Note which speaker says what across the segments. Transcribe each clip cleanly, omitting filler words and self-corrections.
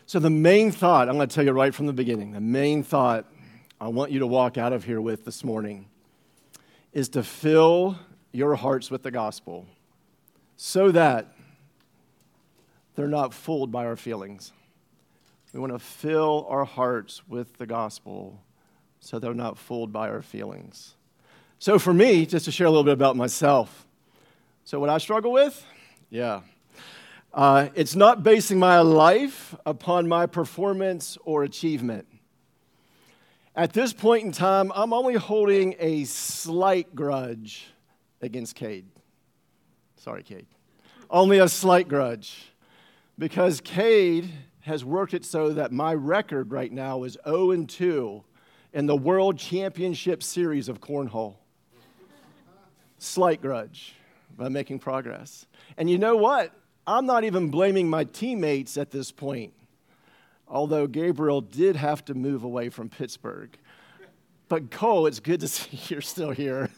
Speaker 1: So the main thought, I'm going to tell you right from the beginning, the main thought I want you to walk out of here with this morning is to fill your hearts with the gospel so that they're not fooled by our feelings. We want to fill our hearts with the gospel so they're not fooled by our feelings. So for me, just to share a little bit about myself, so what I struggle with? Yeah. It's not basing my life upon my performance or achievement. At this point in time, I'm only holding a slight grudge against Cade. Sorry, Cade. Only a slight grudge. Because Cade has worked it so that my record right now is 0-2 in the World Championship Series of Cornhole. Slight grudge, but I'm making progress. And you know what? I'm not even blaming my teammates at this point, although Gabriel did have to move away from Pittsburgh. But Cole, it's good to see you're still here.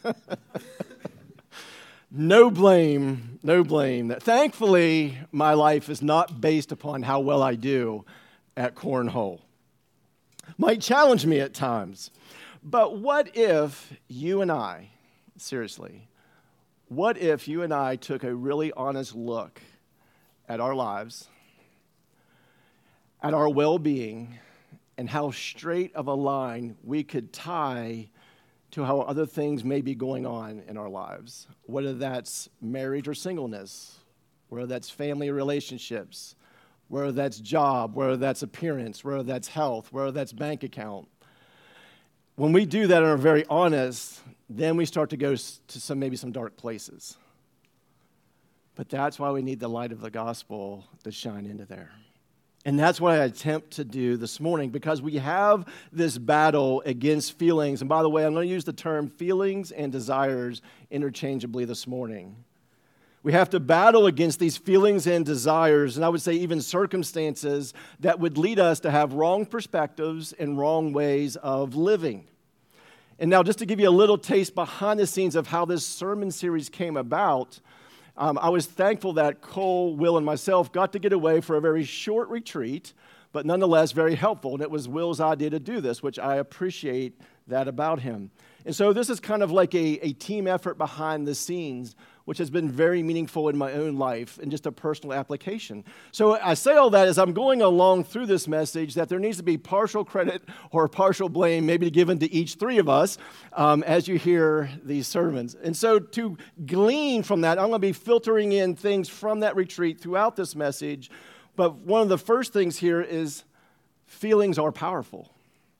Speaker 1: No blame, no blame. Thankfully, my life is not based upon how well I do at cornhole. Might challenge me at times. But what if you and I, seriously, what if you and I took a really honest look at our lives, at our well-being, and how straight of a line we could tie to how other things may be going on in our lives, whether that's marriage or singleness, whether that's family relationships, whether that's job, whether that's appearance, whether that's health, whether that's bank account. When we do that and are very honest, then we start to go to maybe some dark places. But that's why we need the light of the gospel to shine into there. And that's what I attempt to do this morning, because we have this battle against feelings. And by the way, I'm going to use the term feelings and desires interchangeably this morning. We have to battle against these feelings and desires, and I would say even circumstances that would lead us to have wrong perspectives and wrong ways of living. And now, just to give you a little taste behind the scenes of how this sermon series came about, I was thankful that Cole, Will, and myself got to get away for a very short retreat, but nonetheless very helpful. And it was Will's idea to do this, which I appreciate that about him. And so this is kind of like a team effort behind the scenes, which has been very meaningful in my own life and just a personal application. So I say all that as I'm going along through this message, that there needs to be partial credit or partial blame maybe given to each three of us as you hear these sermons. And so to glean from that, I'm going to be filtering in things from that retreat throughout this message. But one of the first things here is feelings are powerful.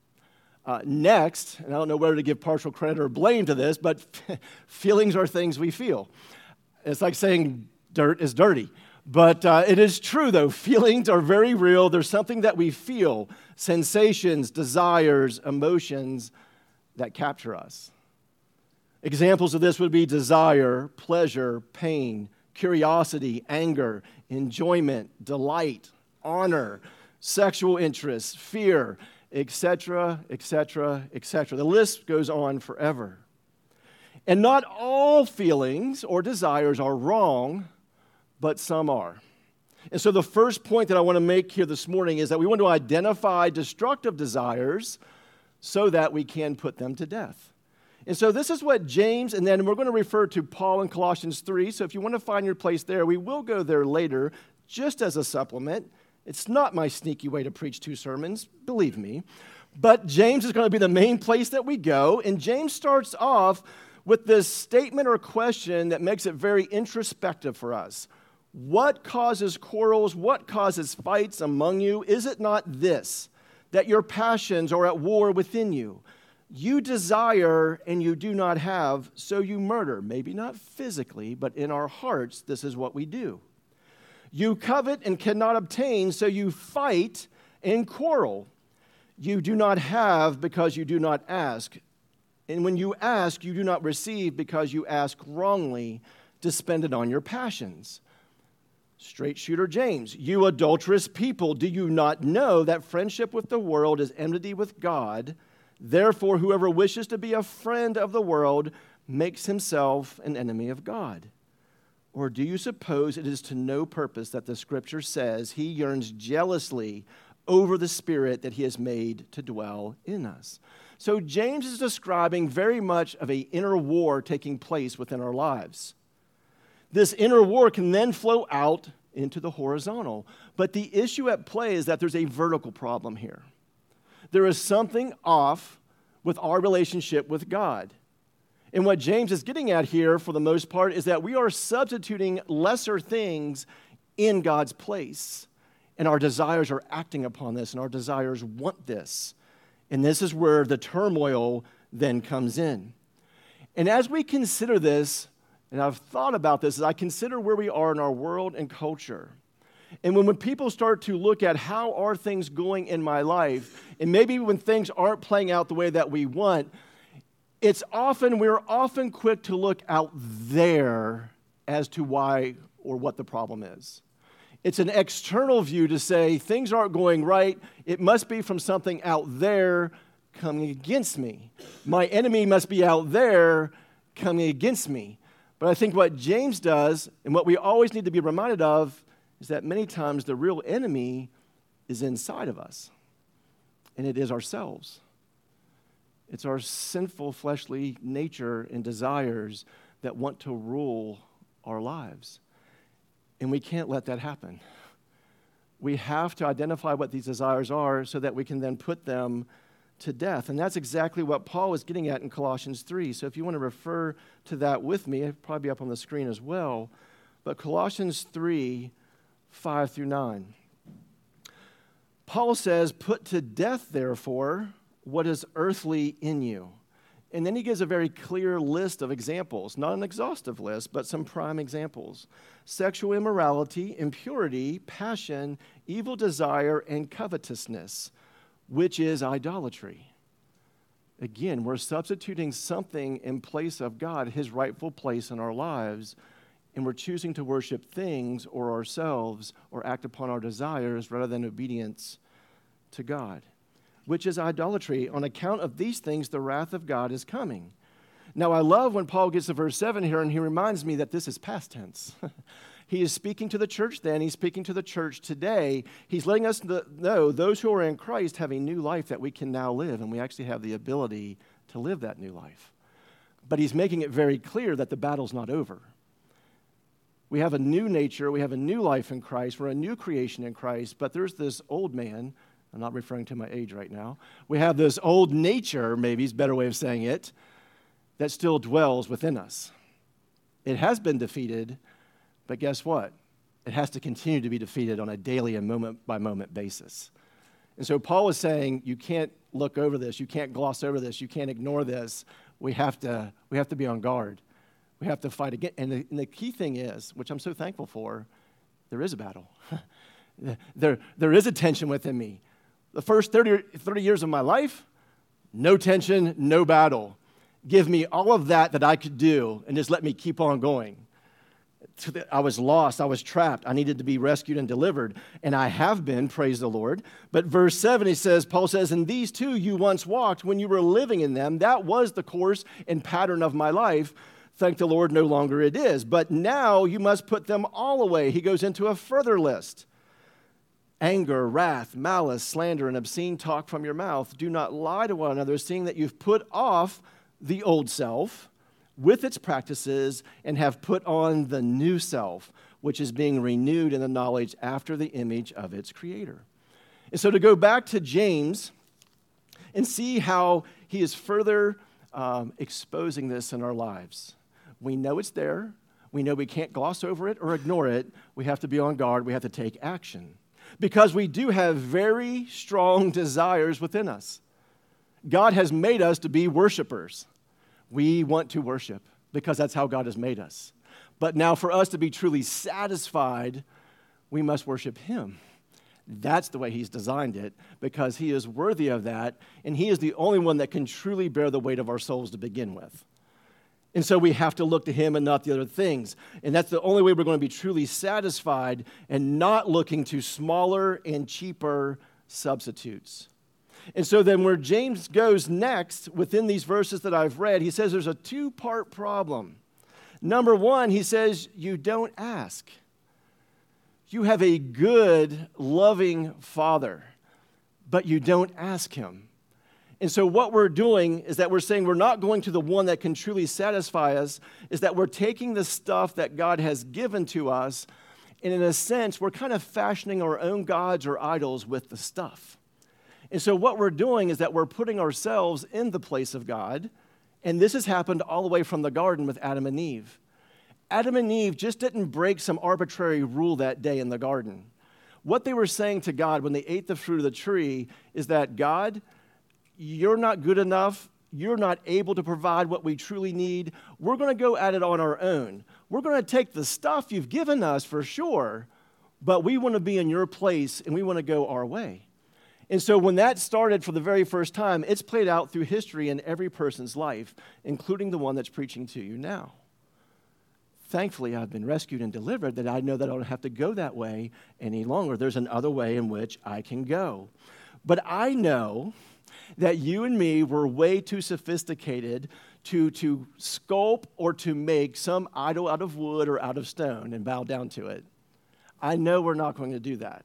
Speaker 1: Next, and I don't know whether to give partial credit or blame to this, but feelings are things we feel. It's like saying dirt is dirty. But it is true, though. Feelings are very real. There's something that we feel, sensations, desires, emotions that capture us. Examples of this would be desire, pleasure, pain, curiosity, anger, enjoyment, delight, honor, sexual interest, fear, etc., etc., etc. The list goes on forever. And not all feelings or desires are wrong, but some are. And so the first point that I want to make here this morning is that we want to identify destructive desires so that we can put them to death. And so this is what James, and then we're going to refer to Paul in Colossians 3. So if you want to find your place there, we will go there later just as a supplement. It's not my sneaky way to preach two sermons, believe me. But James is going to be the main place that we go. And James starts off with this statement or question that makes it very introspective for us. What causes quarrels? What causes fights among you? Is it not this, that your passions are at war within you? You desire and you do not have, so you murder. Maybe not physically, but in our hearts, this is what we do. You covet and cannot obtain, so you fight and quarrel. You do not have because you do not ask. And when you ask, you do not receive because you ask wrongly to spend it on your passions. Straight shooter James, you adulterous people, do you not know that friendship with the world is enmity with God? Therefore, whoever wishes to be a friend of the world makes himself an enemy of God. Or do you suppose it is to no purpose that the Scripture says he yearns jealously over the Spirit that he has made to dwell in us. So James is describing very much of an inner war taking place within our lives. This inner war can then flow out into the horizontal. But the issue at play is that there's a vertical problem here. There is something off with our relationship with God. And what James is getting at here, for the most part, is that we are substituting lesser things in God's place. And our desires are acting upon this, and our desires want this. And this is where the turmoil then comes in. And as we consider this, and I've thought about this, as I consider where we are in our world and culture. And when people start to look at how are things going in my life, and maybe when things aren't playing out the way that we want, we're often quick to look out there as to why or what the problem is. It's an external view to say things aren't going right. It must be from something out there coming against me. My enemy must be out there coming against me. But I think what James does, and what we always need to be reminded of, is that many times the real enemy is inside of us, and it is ourselves. It's our sinful fleshly nature and desires that want to rule our lives. And we can't let that happen. We have to identify what these desires are so that we can then put them to death. And that's exactly what Paul is getting at in Colossians 3. So if you want to refer to that with me, it'll probably be up on the screen as well. But Colossians 3, 5 through 9. Paul says, "Put to death, therefore, what is earthly in you." And then he gives a very clear list of examples, not an exhaustive list, but some prime examples. Sexual immorality, impurity, passion, evil desire, and covetousness, which is idolatry. Again, we're substituting something in place of God, his rightful place in our lives, and we're choosing to worship things or ourselves or act upon our desires rather than obedience to God, which is idolatry. On account of these things, the wrath of God is coming. Now, I love when Paul gets to verse 7 here, and he reminds me that this is past tense. He is speaking to the church then. He's speaking to the church today. He's letting us know those who are in Christ have a new life that we can now live, and we actually have the ability to live that new life. But he's making it very clear that the battle's not over. We have a new nature. We have a new life in Christ. We're a new creation in Christ, but there's this old man. I'm not referring to my age right now. We have this old nature, maybe is a better way of saying it, that still dwells within us. It has been defeated, but guess what? It has to continue to be defeated on a daily and moment-by-moment basis. And so Paul is saying, you can't look over this. You can't gloss over this. You can't ignore this. We have to be on guard. We have to fight again. And the key thing is, which I'm so thankful for, there is a battle. There is a tension within me. The first 30 years of my life, no tension, no battle. Give me all of that I could do and just let me keep on going. I was lost. I was trapped. I needed to be rescued and delivered. And I have been, praise the Lord. But verse 7, Paul says, "And these too you once walked when you were living in them." That was the course and pattern of my life. Thank the Lord, no longer it is. But now you must put them all away. He goes into a further list. Anger, wrath, malice, slander, and obscene talk from your mouth. Do not lie to one another, seeing that you've put off the old self with its practices and have put on the new self, which is being renewed in the knowledge after the image of its creator. And so to go back to James and see how he is further exposing this in our lives. We know it's there. We know we can't gloss over it or ignore it. We have to be on guard. We have to take action. Because we do have very strong desires within us. God has made us to be worshipers. We want to worship because that's how God has made us. But now for us to be truly satisfied, we must worship him. That's the way he's designed it because he is worthy of that, and he is the only one that can truly bear the weight of our souls to begin with. And so we have to look to him and not the other things. And that's the only way we're going to be truly satisfied and not looking to smaller and cheaper substitutes. And so then where James goes next within these verses that I've read, he says there's a two-part problem. Number one, he says, you don't ask. You have a good, loving Father. but you don't ask him. And so what we're doing is that we're saying we're not going to the one that can truly satisfy us, is that we're taking the stuff that God has given to us, and in a sense, we're kind of fashioning our own gods or idols with the stuff. And so what we're doing is that we're putting ourselves in the place of God, and this has happened all the way from the garden with Adam and Eve. Adam and Eve just didn't break some arbitrary rule that day in the garden. What they were saying to God when they ate the fruit of the tree is that, God, you're not good enough. You're not able to provide what we truly need. We're going to go at it on our own. We're going to take the stuff you've given us for sure, but we want to be in your place and we want to go our way. And so when that started for the very first time, it's played out through history in every person's life, including the one that's preaching to you now. Thankfully, I've been rescued and delivered that I know that I don't have to go that way any longer. There's another way in which I can go. But I know that you and me were way too sophisticated to sculpt or to make some idol out of wood or out of stone and bow down to it. I know we're not going to do that.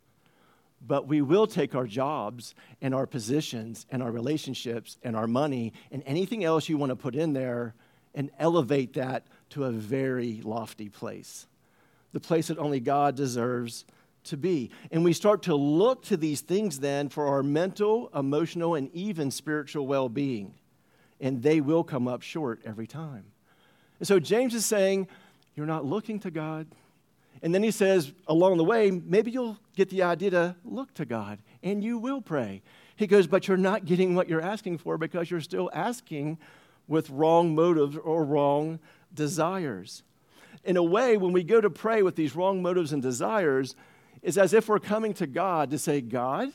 Speaker 1: But we will take our jobs and our positions and our relationships and our money and anything else you want to put in there and elevate that to a very lofty place, the place that only God deserves to be. And we start to look to these things then for our mental, emotional, and even spiritual well-being. And they will come up short every time. And so James is saying, you're not looking to God. And then he says, along the way, maybe you'll get the idea to look to God, and you will pray. He goes, but you're not getting what you're asking for because you're still asking with wrong motives or wrong desires. In a way, when we go to pray with these wrong motives and desires, it's as if we're coming to God to say, God,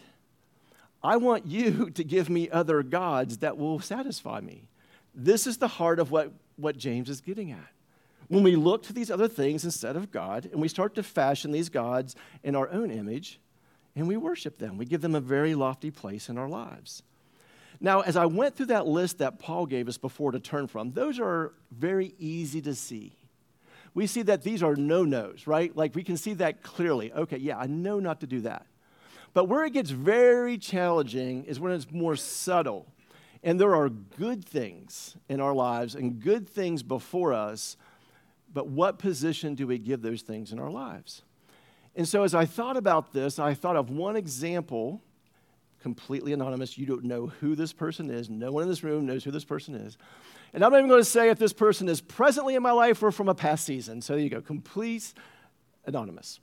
Speaker 1: I want you to give me other gods that will satisfy me. This is the heart of what James is getting at. When we look to these other things instead of God, and we start to fashion these gods in our own image, and we worship them, we give them a very lofty place in our lives. Now, as I went through that list that Paul gave us before to turn from, those are very easy to see. We see that these are no-nos, right? Like we can see that clearly. Okay, yeah, I know not to do that. But where it gets very challenging is when it's more subtle. And there are good things in our lives and good things before us, but what position do we give those things in our lives? And so as I thought about this, I thought of one example, completely anonymous. You don't know who this person is. No one in this room knows who this person is. And I'm not even going to say if this person is presently in my life or from a past season. So there you go, complete anonymous.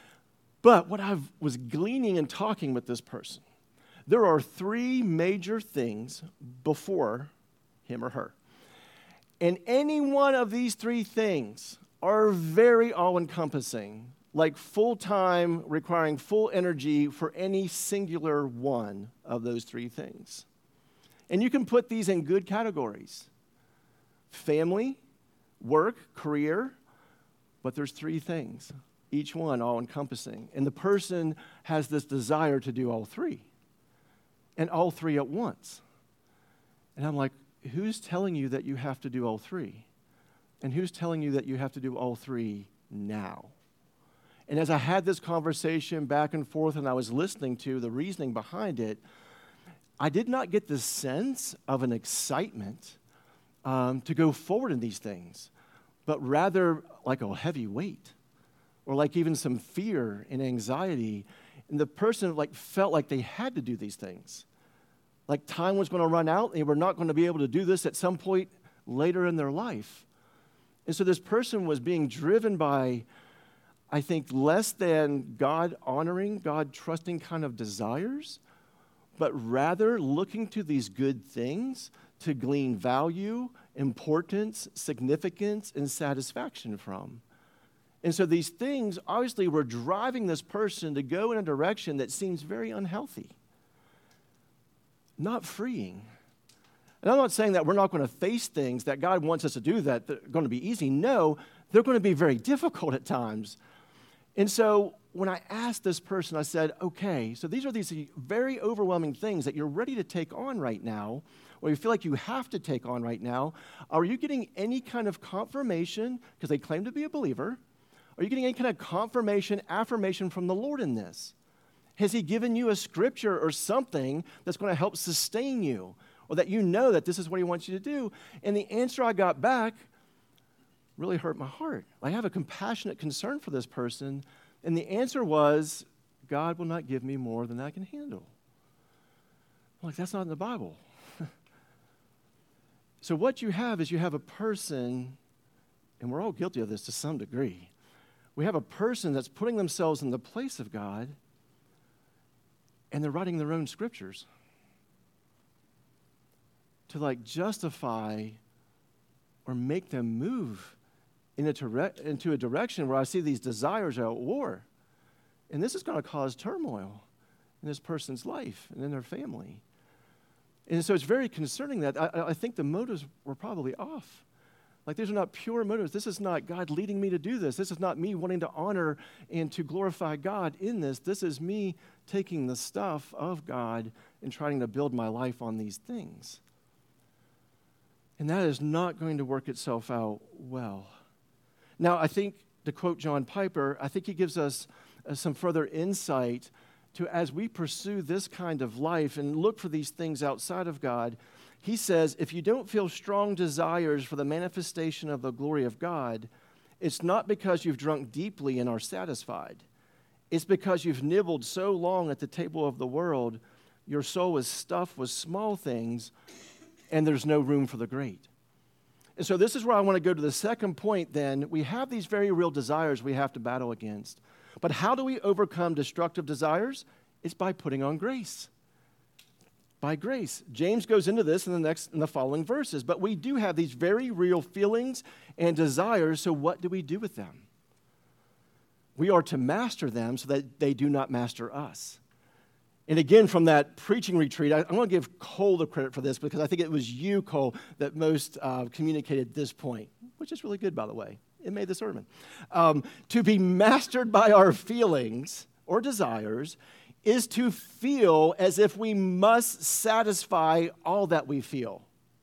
Speaker 1: But what I was gleaning and talking with this person, there are three major things before him or her. And any one of these three things are very all-encompassing, like full-time, requiring full energy for any singular one of those three things. And you can put these in good categories. Family, work, career, but there's three things, each one all-encompassing. And the person has this desire to do all three, and all three at once. And I'm like, who's telling you that you have to do all three? And who's telling you that you have to do all three now? And as I had this conversation back and forth and I was listening to the reasoning behind it, I did not get the sense of an excitement to go forward in these things, but rather like a heavy weight or like even some fear and anxiety. And the person felt like they had to do these things. Like time was going to run out and they were not going to be able to do this at some point later in their life. And so this person was being driven by, I think, less than God-honoring, God-trusting kind of desires, but rather looking to these good things to glean value, importance, significance, and satisfaction from. And so these things obviously were driving this person to go in a direction that seems very unhealthy, not freeing. And I'm not saying that we're not going to face things that God wants us to do that are going to be easy. No, they're going to be very difficult at times. And so when I asked this person, I said, okay, so these are these very overwhelming things that you're ready to take on right now, or you feel like you have to take on right now. Are you getting any kind of confirmation, because they claim to be a believer, are you getting any kind of confirmation, affirmation from the Lord in this? Has he given you a scripture or something that's going to help sustain you, or that you know that this is what he wants you to do? And the answer I got back really hurt my heart. I have a compassionate concern for this person, and the answer was, God will not give me more than I can handle. I'm like, that's not in the Bible. So what you have is you have a person, and we're all guilty of this to some degree. We have a person that's putting themselves in the place of God, and they're writing their own scriptures to justify or make them move into a direction where I see these desires are at war. And this is going to cause turmoil in this person's life and in their family. And so it's very concerning that I think the motives were probably off. These are not pure motives. This is not God leading me to do this. This is not me wanting to honor and to glorify God in this. This is me taking the stuff of God and trying to build my life on these things. And that is not going to work itself out well. Now, I think, to quote John Piper, I think he gives us some further insight to, as we pursue this kind of life and look for these things outside of God, he says, if you don't feel strong desires for the manifestation of the glory of God, it's not because you've drunk deeply and are satisfied. It's because you've nibbled so long at the table of the world, your soul is stuffed with small things, and there's no room for the great. And so this is where I want to go to the second point then. We have these very real desires we have to battle against. But how do we overcome destructive desires? It's by putting on grace. By grace. James goes into this in the following verses. But we do have these very real feelings and desires, so what do we do with them? We are to master them so that they do not master us. And again, from that preaching retreat, I'm going to give Cole the credit for this because I think it was you, Cole, that most communicated this point, which is really good, by the way. It made the sermon. To be mastered by our feelings or desires is to feel as if we must satisfy all that we feel.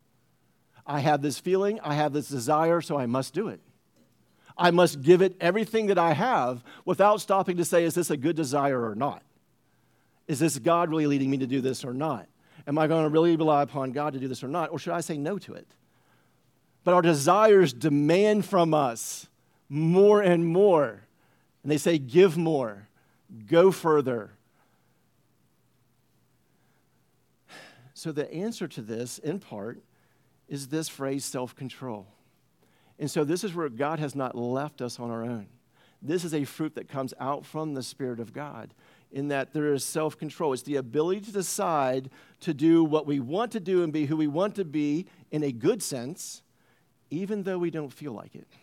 Speaker 1: I have this feeling, I have this desire, so I must do it. I must give it everything that I have without stopping to say, is this a good desire or not? Is this God really leading me to do this or not? Am I going to really rely upon God to do this or not? Or should I say no to it? But our desires demand from us more and more. And they say, give more, go further. So the answer to this, in part, is this phrase, self-control. And so this is where God has not left us on our own. This is a fruit that comes out from the Spirit of God, in that there is self-control. It's the ability to decide to do what we want to do and be who we want to be in a good sense, even though we don't feel like it.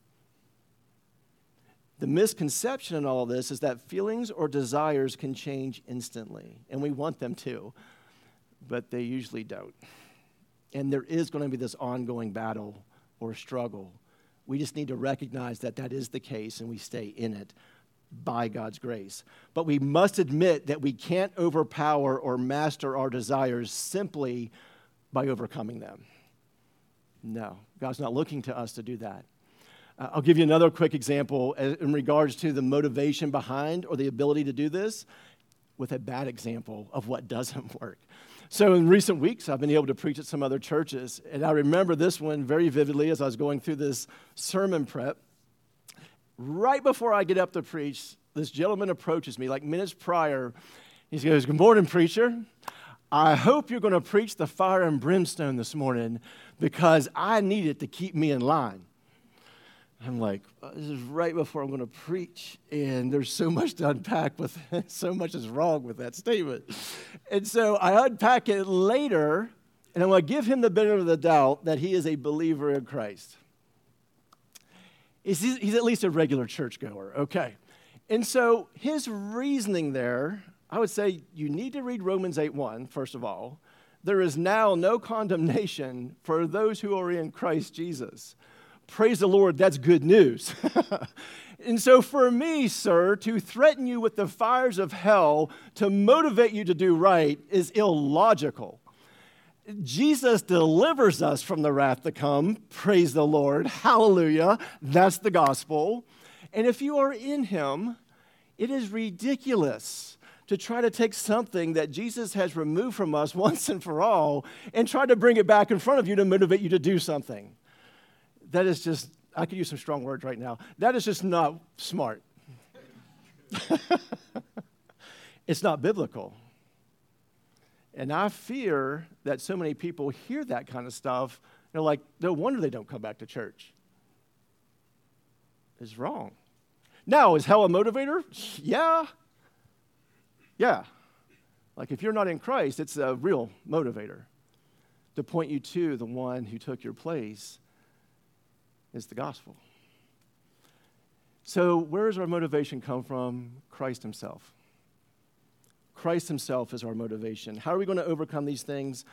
Speaker 1: The misconception in all this is that feelings or desires can change instantly, and we want them to, but they usually don't. And there is going to be this ongoing battle or struggle. We just need to recognize that that is the case, and we stay in it by God's grace. But we must admit that we can't overpower or master our desires simply by overcoming them. No, God's not looking to us to do that. I'll give you another quick example in regards to the motivation behind or the ability to do this with a bad example of what doesn't work. So in recent weeks, I've been able to preach at some other churches, and I remember this one very vividly as I was going through this sermon prep. Right before I get up to preach, this gentleman approaches me, minutes prior. He goes, "Good morning, preacher. I hope you're going to preach the fire and brimstone this morning because I need it to keep me in line." I'm like, this is right before I'm going to preach, and there's so much to unpack with it. So much is wrong with that statement. And so I unpack it later, and I'm going to give him the benefit of the doubt that he is a believer in Christ. He's at least a regular churchgoer, okay. And so his reasoning there, I would say you need to read Romans 8:1, first of all. There is now no condemnation for those who are in Christ Jesus. Praise the Lord, that's good news. And so for me, sir, to threaten you with the fires of hell to motivate you to do right is illogical. Jesus delivers us from the wrath to come. Praise the Lord. Hallelujah. That's the gospel. And if you are in him, it is ridiculous to try to take something that Jesus has removed from us once and for all and try to bring it back in front of you to motivate you to do something. That is just, I could use some strong words right now. That is just not smart. It's not biblical. And I fear that so many people hear that kind of stuff. They're like, no wonder they don't come back to church. It's wrong. Now, is hell a motivator? Yeah. Yeah. Like if you're not in Christ, it's a real motivator. To point you to the one who took your place is the gospel. So where does our motivation come from? Christ himself. Christ himself is our motivation. How are we going to overcome these things?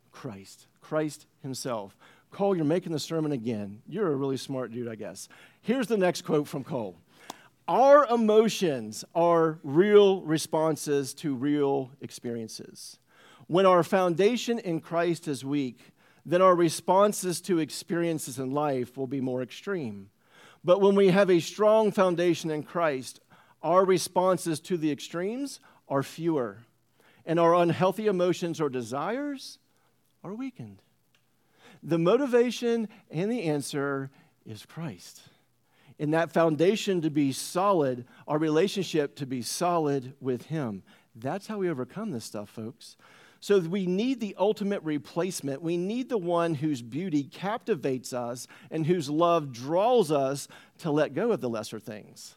Speaker 1: Christ himself. Cole, you're making the sermon again. You're a really smart dude, I guess. Here's the next quote from Cole. Our emotions are real responses to real experiences. When our foundation in Christ is weak, then our responses to experiences in life will be more extreme. But when we have a strong foundation in Christ, our responses to the extremes are fewer, and our unhealthy emotions or desires are weakened. The motivation and the answer is Christ. In that foundation to be solid, our relationship to be solid with him. That's how we overcome this stuff, folks. So we need the ultimate replacement. We need the one whose beauty captivates us and whose love draws us to let go of the lesser things.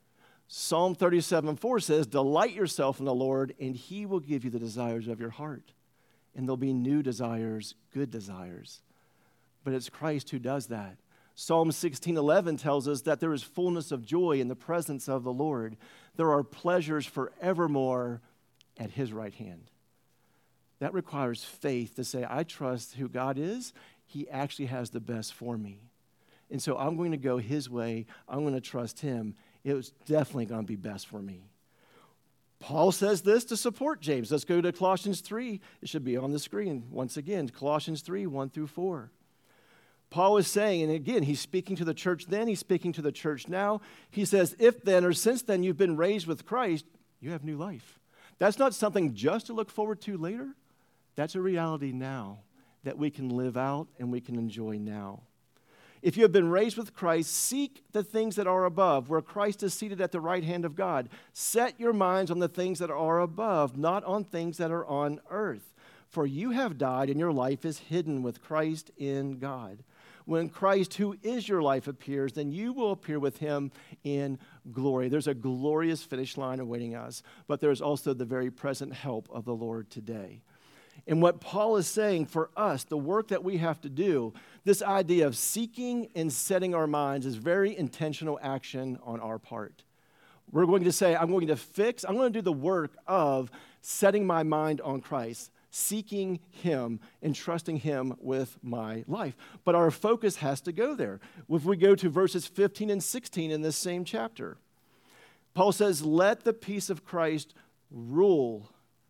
Speaker 1: Psalm 37:4 says, delight yourself in the Lord, and he will give you the desires of your heart. And there'll be new desires, good desires. But it's Christ who does that. Psalm 16:11 tells us that there is fullness of joy in the presence of the Lord. There are pleasures forevermore at his right hand. That requires faith to say, I trust who God is. He actually has the best for me. And so I'm going to go his way. I'm going to trust him. It was definitely going to be best for me. Paul says this to support James. Let's go to Colossians 3. It should be on the screen once again. Colossians 3, 1-4. Paul is saying, and again, he's speaking to the church then, he's speaking to the church now. He says, if then or since then you've been raised with Christ, you have new life. That's not something just to look forward to later. That's a reality now that we can live out and we can enjoy now. If you have been raised with Christ, seek the things that are above, where Christ is seated at the right hand of God. Set your minds on the things that are above, not on things that are on earth. For you have died, and your life is hidden with Christ in God. When Christ, who is your life, appears, then you will appear with him in glory. There's a glorious finish line awaiting us, but there's also the very present help of the Lord today. And what Paul is saying for us, the work that we have to do, this idea of seeking and setting our minds is very intentional action on our part. We're going to say, I'm going to do the work of setting my mind on Christ, seeking him and trusting him with my life. But our focus has to go there. If we go to verses 15 and 16 in this same chapter, Paul says, let the peace of Christ rule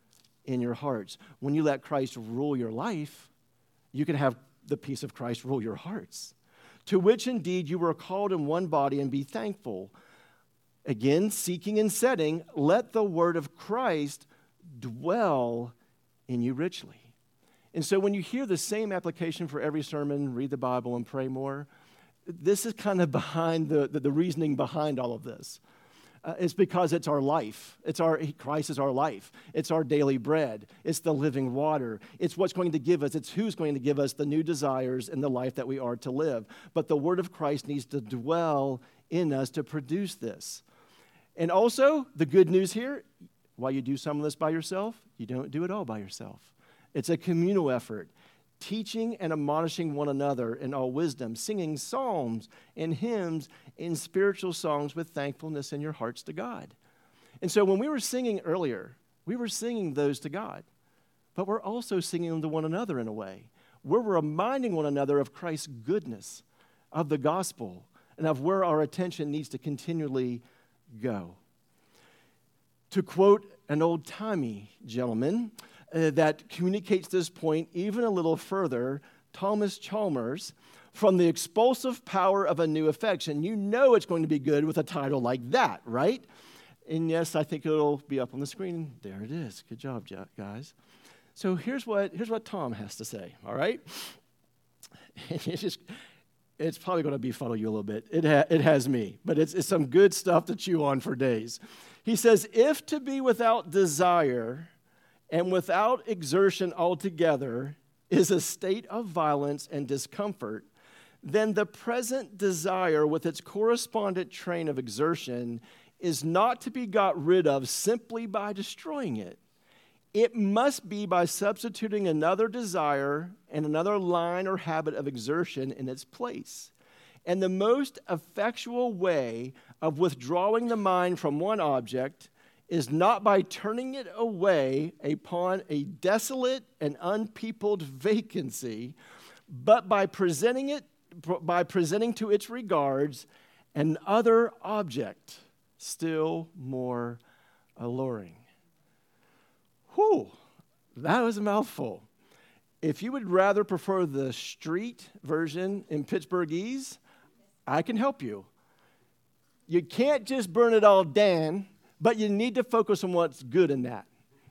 Speaker 1: in your hearts. When you let Christ rule your life, you can have the peace of Christ rule your hearts. To which indeed you were called in one body, and be thankful. Again, seeking and setting, let the word of Christ dwell in you richly. And so when you hear the same application for every sermon, read the Bible and pray more, this is kind of behind the reasoning behind all of this. It's because it's our life. Christ is our life. It's our daily bread. It's the living water. It's what's going to give us. It's who's going to give us the new desires and the life that we are to live. But the word of Christ needs to dwell in us to produce this. And also, the good news here, while you do some of this by yourself, you don't do it all by yourself. It's a communal effort. Teaching and admonishing one another in all wisdom, singing psalms and hymns and spiritual songs with thankfulness in your hearts to God. And so when we were singing earlier, we were singing those to God, but we're also singing them to one another in a way. We're reminding one another of Christ's goodness, of the gospel, and of where our attention needs to continually go. To quote an old-timey gentleman, that communicates this point even a little further, Thomas Chalmers, from the expulsive power of a new affection. You know it's going to be good with a title like that, right? And yes, I think it'll be up on the screen. There it is. Good job, guys. So here's what Tom has to say, all right? It's probably going to befuddle you a little bit. It has me, but it's some good stuff to chew on for days. He says, if to be without desire and without exertion altogether is a state of violence and discomfort, then the present desire with its correspondent train of exertion is not to be got rid of simply by destroying it. It must be by substituting another desire and another line or habit of exertion in its place. And the most effectual way of withdrawing the mind from one object is not by turning it away upon a desolate and unpeopled vacancy, but by presenting to its regards an other object, still more alluring. Whew, that was a mouthful. If you would rather prefer the street version in Pittsburghese, I can help you. You can't just burn it all down, but you need to focus on what's good in that.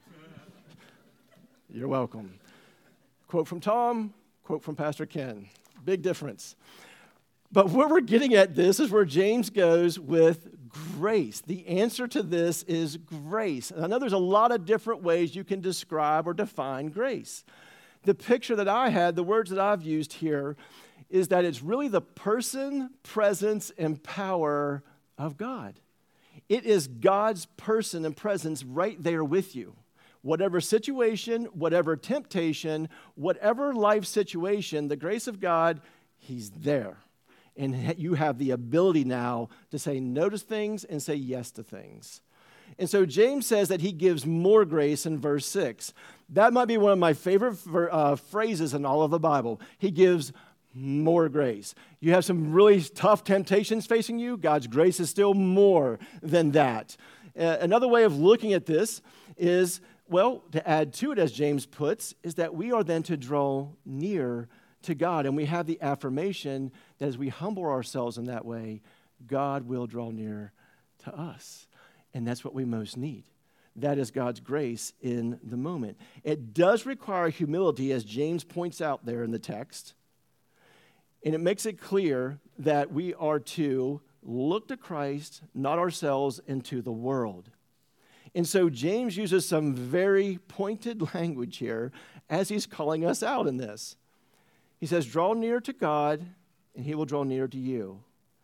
Speaker 1: You're welcome. Quote from Tom, quote from Pastor Ken. Big difference. But where we're getting at this is where James goes with grace. The answer to this is grace. And I know there's a lot of different ways you can describe or define grace. The picture that I had, the words that I've used here, is that it's really the person, presence, and power of God. It is God's person and presence right there with you. Whatever situation, whatever temptation, whatever life situation, the grace of God, He's there. And you have the ability now to say no to things and say yes to things. And so James says that he gives more grace in verse 6. That might be one of my favorite phrases in all of the Bible. He gives more grace. You have some really tough temptations facing you. God's grace is still more than that. Another way of looking at this is, well, to add to it, as James puts, is that we are then to draw near to God. And we have the affirmation that as we humble ourselves in that way, God will draw near to us. And that's what we most need. That is God's grace in the moment. It does require humility, as James points out there in the text. And it makes it clear that we are to look to Christ, not ourselves, into the world. And so James uses some very pointed language here as he's calling us out in this. He says, draw near to God, and He will draw near to you.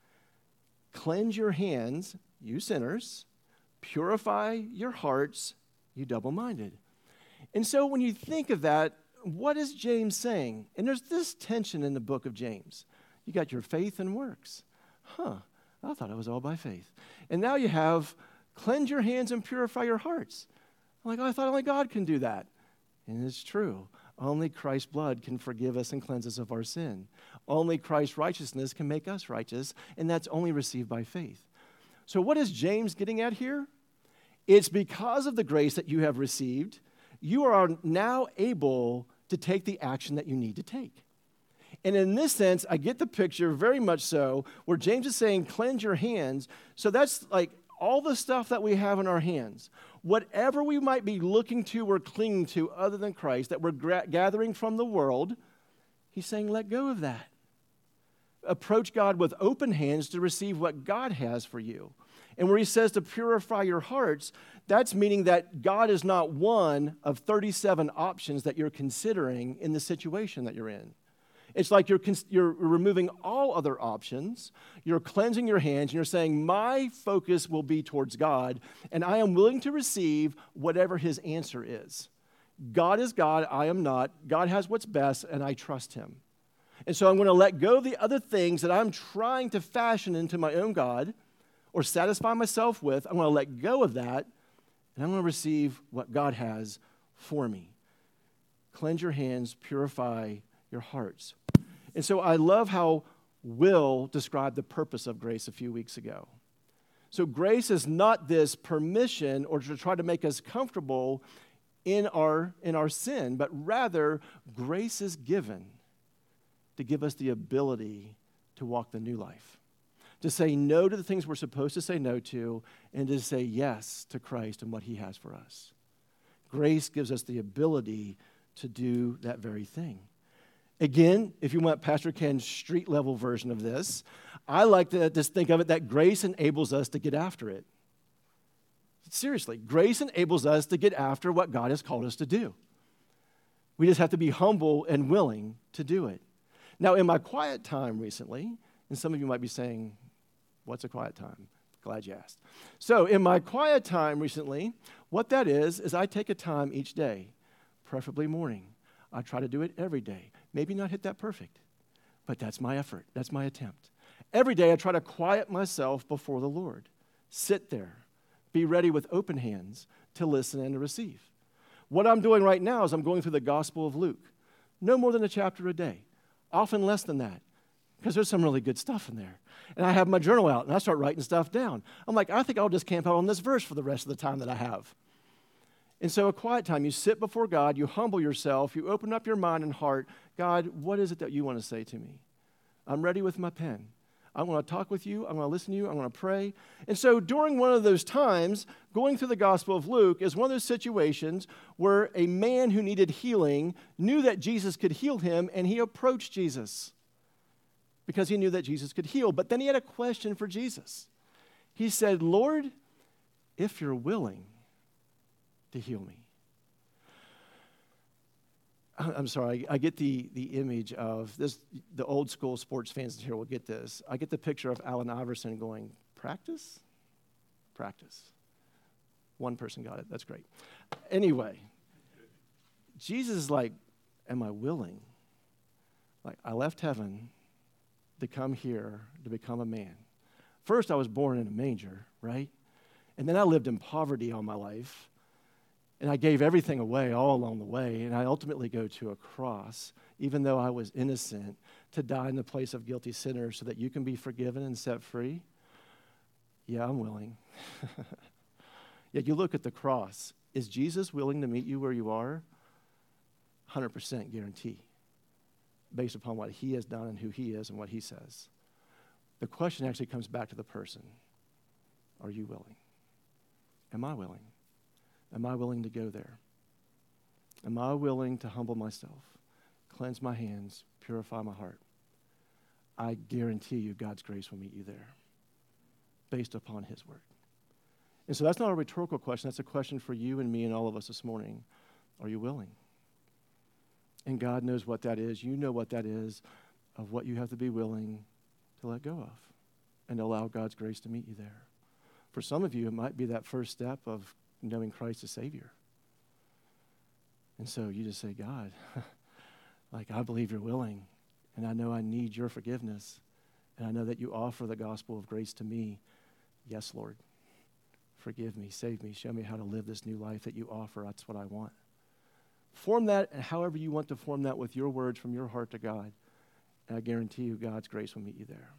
Speaker 1: Cleanse your hands, you sinners. Purify your hearts, you double-minded. And so when you think of that, what is James saying? And there's this tension in the book of James. You got your faith and works. I thought it was all by faith. And now you have cleanse your hands and purify your hearts. I'm like, I thought only God can do that. And it's true. Only Christ's blood can forgive us and cleanse us of our sin. Only Christ's righteousness can make us righteous, and that's only received by faith. So what is James getting at here? It's because of the grace that you have received, you are now able to take the action that you need to take. And in this sense, I get the picture very much so, where James is saying, cleanse your hands. So that's like all the stuff that we have in our hands. Whatever we might be looking to or clinging to other than Christ, that we're gathering from the world, he's saying, let go of that. Approach God with open hands to receive what God has for you. And where he says to purify your hearts, that's meaning that God is not one of 37 options that you're considering in the situation that you're in. It's like you're removing all other options, you're cleansing your hands, and you're saying, my focus will be towards God, and I am willing to receive whatever his answer is. God is God, I am not. God has what's best, and I trust him. And so I'm going to let go of the other things that I'm trying to fashion into my own God or satisfy myself with. I'm going to let go of that, and I'm going to receive what God has for me. Cleanse your hands, purify your hearts. And so I love how Will described the purpose of grace a few weeks ago. So grace is not this permission or to try to make us comfortable in our sin, but rather grace is given to give us the ability to walk the new life, to say no to the things we're supposed to say no to, and to say yes to Christ and what he has for us. Grace gives us the ability to do that very thing. Again, if you want Pastor Ken's street-level version of this, I like to just think of it that grace enables us to get after it. Seriously, grace enables us to get after what God has called us to do. We just have to be humble and willing to do it. Now, in my quiet time recently, and some of you might be saying, what's a quiet time? Glad you asked. So in my quiet time recently, what that is I take a time each day, preferably morning. I try to do it every day. Maybe not hit that perfect, but that's my effort. That's my attempt. Every day I try to quiet myself before the Lord. Sit there. Be ready with open hands to listen and to receive. What I'm doing right now is I'm going through the Gospel of Luke. No more than a chapter a day. Often less than that, because there's some really good stuff in there. And I have my journal out, and I start writing stuff down. I'm like, I think I'll just camp out on this verse for the rest of the time that I have. And so a quiet time, you sit before God, you humble yourself, you open up your mind and heart. God, what is it that you want to say to me? I'm ready with my pen. I want to talk with you. I want to listen to you. I want to pray. And so during one of those times, going through the Gospel of Luke is one of those situations where a man who needed healing knew that Jesus could heal him, and he approached Jesus because he knew that Jesus could heal. But then he had a question for Jesus. He said, Lord, if you're willing to heal me. I'm sorry, I get the image of this, the old school sports fans here will get this. I get the picture of Allen Iverson going, practice? Practice. One person got it, that's great. Anyway, Jesus is like, am I willing? Like, I left heaven to come here to become a man. First, I was born in a manger, right? And then I lived in poverty all my life. And I gave everything away all along the way, and I ultimately go to a cross, even though I was innocent, to die in the place of guilty sinners so that you can be forgiven and set free. Yeah, I'm willing. Yet you look at the cross. Is Jesus willing to meet you where you are? 100% guarantee, based upon what he has done and who he is and what he says. The question actually comes back to the person. Are you willing? Am I willing? Am I willing to go there? Am I willing to humble myself, cleanse my hands, purify my heart? I guarantee you God's grace will meet you there based upon his word. And so that's not a rhetorical question. That's a question for you and me and all of us this morning. Are you willing? And God knows what that is. You know what that is, of what you have to be willing to let go of and allow God's grace to meet you there. For some of you, it might be that first step of knowing Christ as Savior. And so you just say, God, like, I believe you're willing, and I know I need your forgiveness, and I know that you offer the gospel of grace to me. Yes, Lord, forgive me, save me, show me how to live this new life that you offer. That's what I want. Form that, and however you want to form that with your words from your heart to God, and I guarantee you God's grace will meet you there.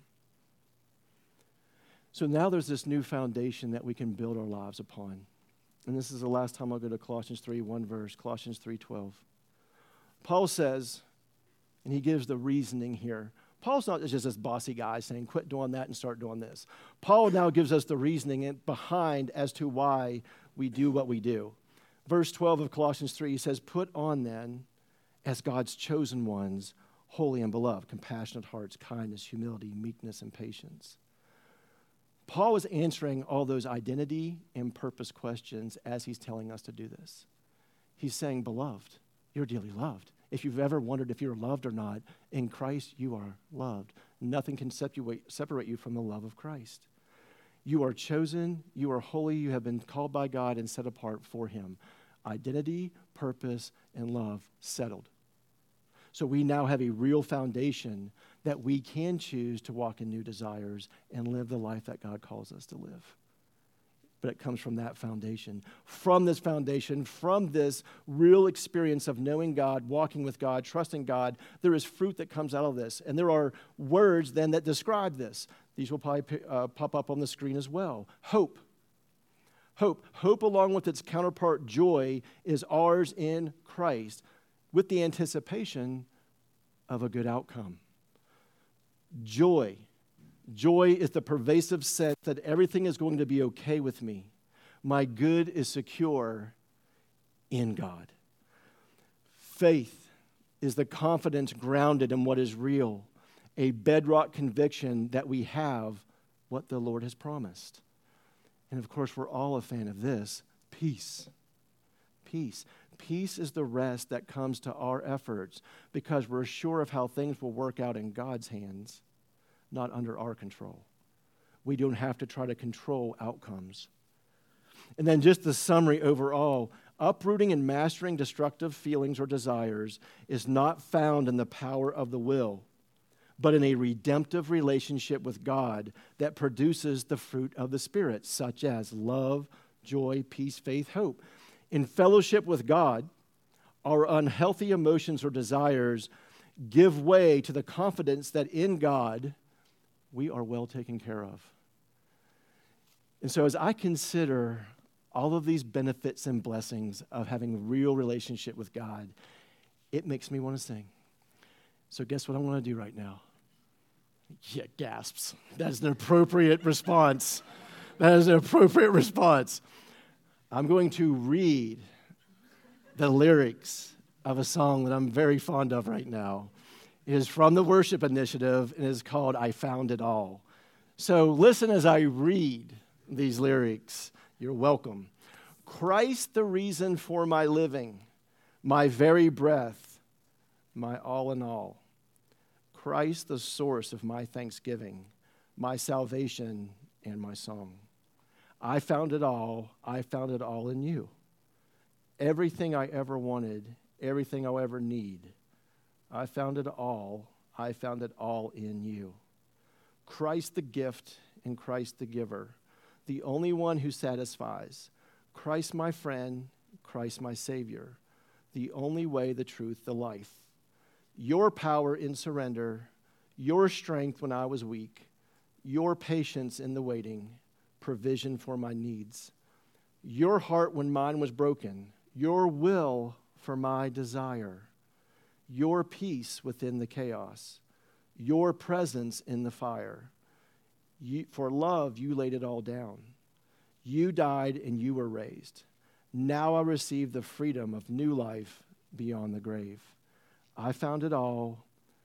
Speaker 1: So now there's this new foundation that we can build our lives upon. And this is the last time I'll go to Colossians 3, one verse, Colossians 3:12. Paul says, and he gives the reasoning here. Paul's not just this bossy guy saying, quit doing that and start doing this. Paul now gives us the reasoning behind as to why we do what we do. Verse 12 of Colossians 3, he says, put on then, as God's chosen ones, holy and beloved, compassionate hearts, kindness, humility, meekness, and patience. Paul is answering all those identity and purpose questions as he's telling us to do this. He's saying, beloved, you're dearly loved. If you've ever wondered if you're loved or not, in Christ you are loved. Nothing can separate you from the love of Christ. You are chosen, you are holy, you have been called by God and set apart for him. Identity, purpose, and love settled. So we now have a real foundation that we can choose to walk in new desires and live the life that God calls us to live. But it comes from that foundation. From this foundation, from this real experience of knowing God, walking with God, trusting God, there is fruit that comes out of this. And there are words then that describe this. These will probably pop up on the screen as well. Hope. Hope. Hope, along with its counterpart, joy, is ours in Christ with the anticipation of a good outcome. Joy. Joy is the pervasive sense that everything is going to be okay with me. My good is secure in God. Faith is the confidence grounded in what is real, a bedrock conviction that we have what the Lord has promised. And of course, we're all a fan of this, peace. Peace. Peace is the rest that comes to our efforts because we're sure of how things will work out in God's hands, not under our control. We don't have to try to control outcomes. And then just the summary overall, uprooting and mastering destructive feelings or desires is not found in the power of the will, but in a redemptive relationship with God that produces the fruit of the Spirit, such as love, joy, peace, faith, hope. In fellowship with God, our unhealthy emotions or desires give way to the confidence that in God, we are well taken care of. And so as I consider all of these benefits and blessings of having a real relationship with God, it makes me want to sing. So guess what I'm going to do right now? Yeah, gasps. That is an appropriate response. That is an appropriate response. I'm going to read the lyrics of a song that I'm very fond of right now. It is from the Worship Initiative and is called I Found It All. So listen as I read these lyrics. You're welcome. Christ, the reason for my living, my very breath, my all in all. Christ, the source of my thanksgiving, my salvation and my song. I found it all in you. Everything I ever wanted, everything I'll ever need, I found it all in you. Christ the gift and Christ the giver, the only one who satisfies. Christ my friend, Christ my Savior, the only way, the truth, the life. Your power in surrender, your strength when I was weak, your patience in the waiting, provision for my needs. Your heart when mine was broken, your will for my desire, your peace within the chaos, your presence in the fire. For love, you laid it all down. You died and you were raised. Now I receive the freedom of new life beyond the grave. I found it all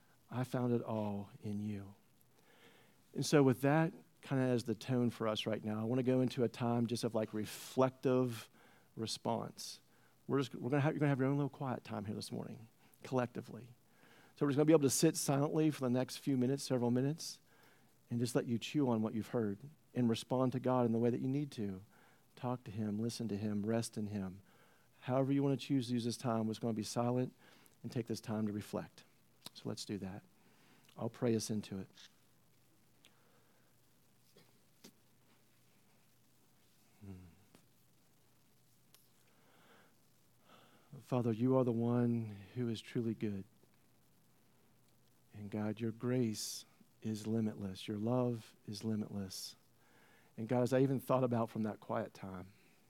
Speaker 1: in you. And so with that kind of as the tone for us right now, I want to go into a time just of like reflective response. You're going to have your own little quiet time here this morning, collectively. So we're just going to be able to sit silently for the next few minutes, several minutes, and just let you chew on what you've heard and respond to God in the way that you need to. Talk to Him, listen to Him, rest in Him. However you want to choose to use this time, we're going to be silent and take this time to reflect. So let's do that. I'll pray us into it. Father, you are the one who is truly good. And God, your grace is limitless. Your love is limitless. And God, as I even thought about from that quiet time,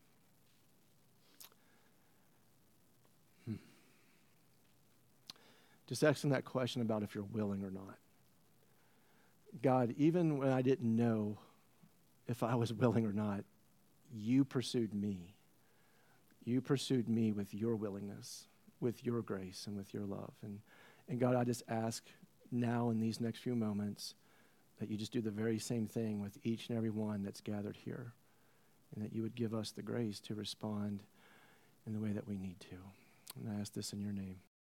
Speaker 1: just asking that question about if you're willing or not. God, even when I didn't know if I was willing or not, you pursued me. You pursued me with your willingness, with your grace, and with your love. And God, I just ask now in these next few moments that you just do the very same thing with each and every one that's gathered here, and that you would give us the grace to respond in the way that we need to. And I ask this in your name.